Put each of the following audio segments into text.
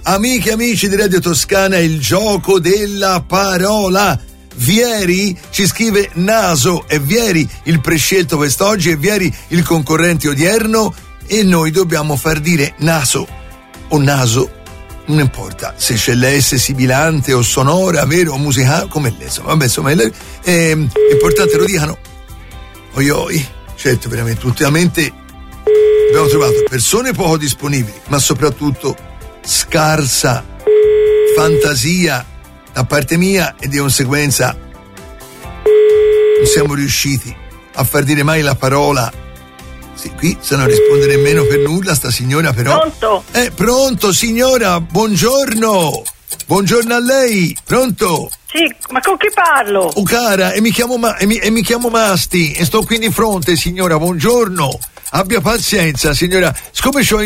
amiche e amici di Radio Toscana, il gioco della parola. Vieri ci scrive naso, è Vieri il prescelto quest'oggi, è Vieri il concorrente odierno, e noi dobbiamo far dire naso o naso, non importa se c'è l'S sibilante o sonora, vero, o musicale, come l'S, vabbè, insomma è importante lo dicano. Oi, certo, veramente ultimamente abbiamo trovato persone poco disponibili, ma soprattutto scarsa fantasia da parte mia, e di conseguenza non siamo riusciti a far dire mai la parola. Sì, qui se non risponde nemmeno per nulla sta signora, però. Pronto? Pronto signora, buongiorno. Buongiorno a lei, pronto? Sì, ma con chi parlo? Oh cara, e mi chiamo Masti e sto qui di fronte, signora, buongiorno. Abbia pazienza, signora, siccome c'ho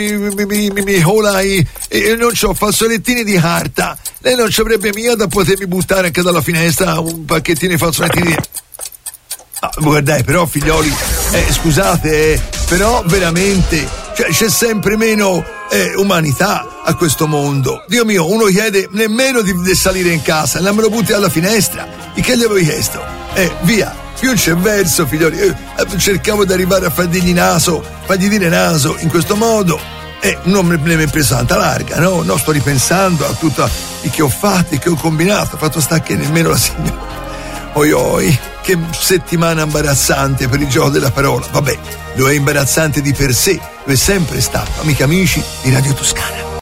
non c'ho fazzolettini di carta, lei non ci avrebbe mica da potermi buttare anche dalla finestra un pacchettino di fazzolettini di... guardate, però figlioli, scusate, però veramente c'è sempre meno umanità a questo mondo. Dio mio, uno chiede nemmeno di salire in casa, non me lo butti dalla finestra. E che gli avevo chiesto? Via. Più c'è verso, figlioli. Cercavo di arrivare a fargli dire naso in questo modo. Non me ne è presa tanta larga, no? No, sto ripensando a tutto il che ho fatto, il che ho combinato. Fatto sta che nemmeno la signora. Oi, che settimana imbarazzante per il gioco della parola. Vabbè, lo è imbarazzante di per sé, lo è sempre stato, amiche e amici di Radio Toscana.